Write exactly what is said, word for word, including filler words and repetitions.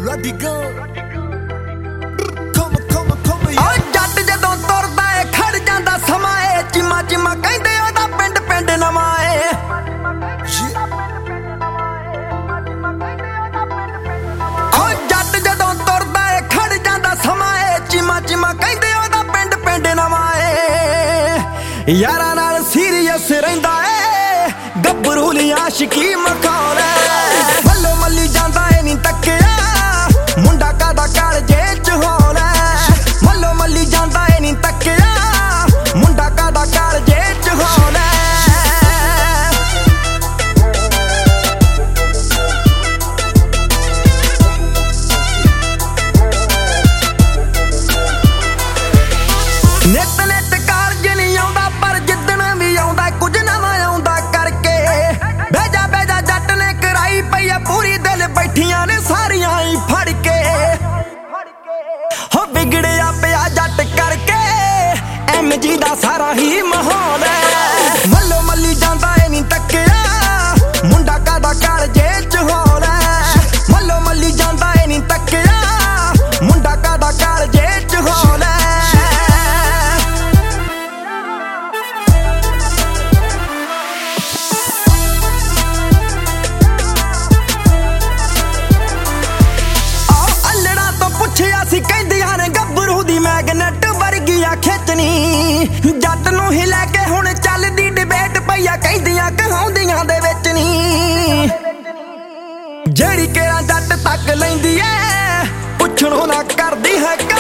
Let it go. Come on, come on, come on. ਓ ਜੱਟ ਜਦੋਂ ਤੁਰਦਾ ਏ ਖੜ ਜਾਂਦਾ ਸਮਾਂ ਏ ਚਿਮਾ ਚਿਮਾ ਕਹਿੰਦੇ ਉਹਦਾ ਪਿੰਡ ਪਿੰਡ ਨਵਾਂ ਏ। ਓ ਜੱਟ ਜਦੋਂ ਤੁਰਦਾ ਏ ਖੜ ਜਾਂਦਾ ਸਮਾਂ ਏ ਚਿਮਾ ਚਿਮਾ ਕਹਿੰਦੇ ਉਹਦਾ ਪਿੰਡ ਪਿੰਡ ਨਵਾਂ ਏ। ਯਾਰਾਂ ਨਾਲ ਸੀਰੀਅਸ ਰਹਿੰਦਾ ਏ ਗੱਭਰੂ ਲਈ ਆਸ਼ਿਕੀ ਮਖੌਲ ਏ। ਮੱਲੋ ਮੱਲੀ ਜਾਂਦਾ ਏ ਨੀ ਤੱਕਿਆ ਮੁੰਡਾ ਕਾਦਾ ਕਾਲਜੇ ਚ ਹੌਲ ਏ। ਮੱਲੋ ਮੱਲੀ ਜਾਂਦਾ ਏ ਨੀ ਤੱਕਿਆ ਮੁੰਡਾ ਕਾਦਾ ਕਾਲਜੇ ਚ ਹੌਲ ਏ। ਨਿੱਤ ਨਿੱਤ ਕਾਲਜ ਨਹੀਂ ਆਉਂਦਾ ਪਰ ਜਿੱਦਣ ਵੀ ਆਉਂਦਾ ਕੁਝ ਨਵਾਂ ਆਉਂਦਾ ਕਰਕੇ। ਬਹਿਜਾ ਬਹਿਜਾ ਜੱਟ ਨੇ ਕਰਾਈ ਪਈ ਆ ਪੂਰੀ ਦਿਲ ਬੈਠੀਆਂ ਨੇ ਸਾਰੀਆਂ ਹੀ ਫੜ ਕੇ। ਹੋ ਵਿਗੜਿਆ ਪਿਆ ਜੱਟ ਕਰਕੇ ਐਮ ਜੀ ਦਾ ਸਾਰਾ ਹੀ ਮਾਹੌਲ ਏ। ਮੱਲੋ ਮੱਲੀ ਜਾਂਦਾ ਏ ਨੀ ਤੱਕਿਆ ਮੁੰਡਾ ਕਾਦਾ ਕਾਲਜੇ ਚ ਹੌਲ ਏ। ਮੱਲੋ ਮੱਲੀ ਜਾਂਦਾ ਏ ਨੀ ਤੱਕਿਆ ਮੁੰਡਾ ਕਾਦਾ ਕਾਲਜੇ ਚ ਹੌਲ ਏ। ਪੁੱਛਿਆ ਸੀ ਕਹਿੰਦੀਆਂ ਨੇ ਗੱਭਰੂ ਦੀ ਮੈਗਨੇਟ ਵਰਗੀਆਂ ਖਿੱਚਣੀ। ਜੱਟ ਨੂੰ ਹੀ ਲੈ ਕੇ ਹੁਣ ਚੱਲਦੀ ਡਿਬੇਟ ਪਈਆ ਕਹਿੰਦੀਆਂ ਕਹਾਉਂਦੀਆਂ ਦੇ ਵਿੱਚ ਨੀ। ਜਿਹੜੀ ਕਿਹੜਾ ਜੱਟ ਤੱਕ ਲੈਂਦੀ ਐ ਪੁੱਛਣੋਂ ਨਾ ਕਰਦੀ ਹੈ।